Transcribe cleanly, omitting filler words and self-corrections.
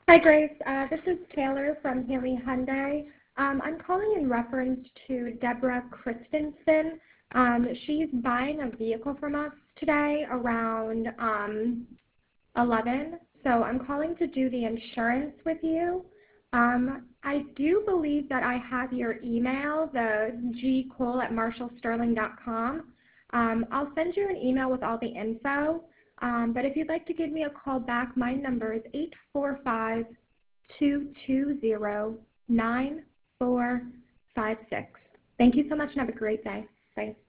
Hi, Grace. This is Taylor from Haley Hyundai. I'm calling in reference to Deborah Christensen. She's buying a vehicle from us today around 11. So I'm calling to do the insurance with you. I do believe that I have your email, the gcole@marshallsterling.com. I'll send you an email with all the info. But if you'd like to give me a call back, my number is 845-220-9456. Thank you so much and have a great day. Bye.